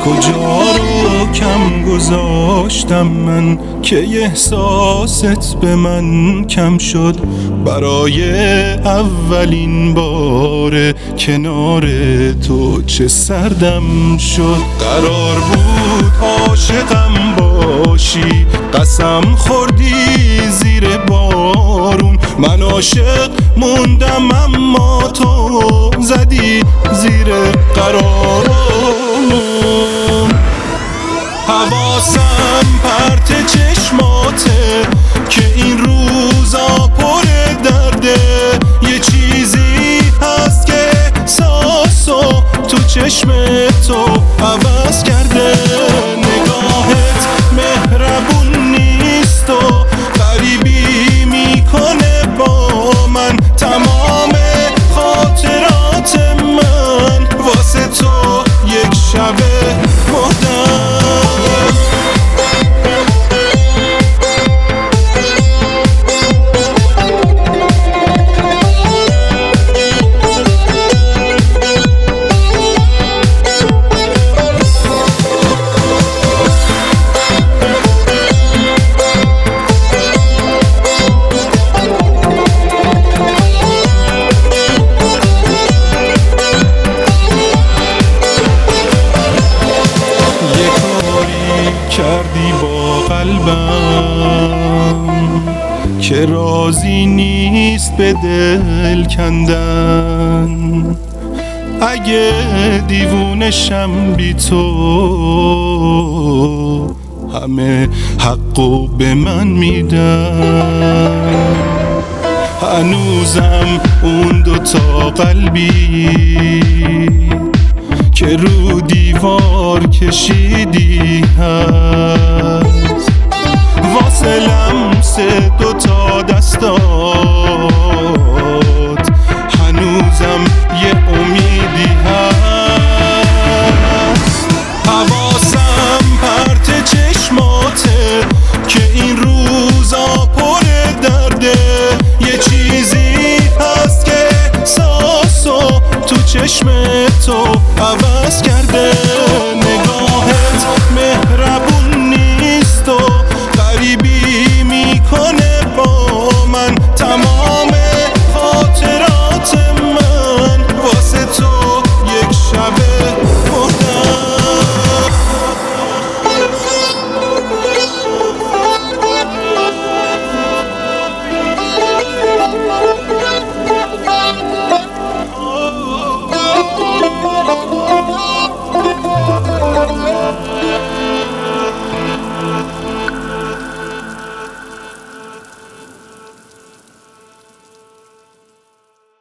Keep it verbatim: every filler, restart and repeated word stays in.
کجا رو کم گذاشتم من که احساست به من کم شد؟ برای اولین بار کنار تو چه سردم شد. قرار بود عاشقم باشی، قسم خوردی زیر بارون. من عاشق موندم اما تو زدی زیر قرارم. حواسم پرت چشماته که این روزا پر درده. یه چیزی هست که احساسو تو چشم تو عوض کرده. نگاهت مهربون نیست و غریبی میکنه با من. تمام خاطرات من واسه تو یک شبه مردم. کردی با قلبم که راضی نیست به دل کندن. اگه دیوونشم بی تو همه حقو به من میدن. هنوزم اون دوتا قلبی که رو دیوار کشیدی هست. واسه لمس دوتا دستات هنوزم یه امیدی هست. حواسم پرت چشماته که این روزا پر درده. یه چیزی هست که احساسو تو چشم تو عوض کرده.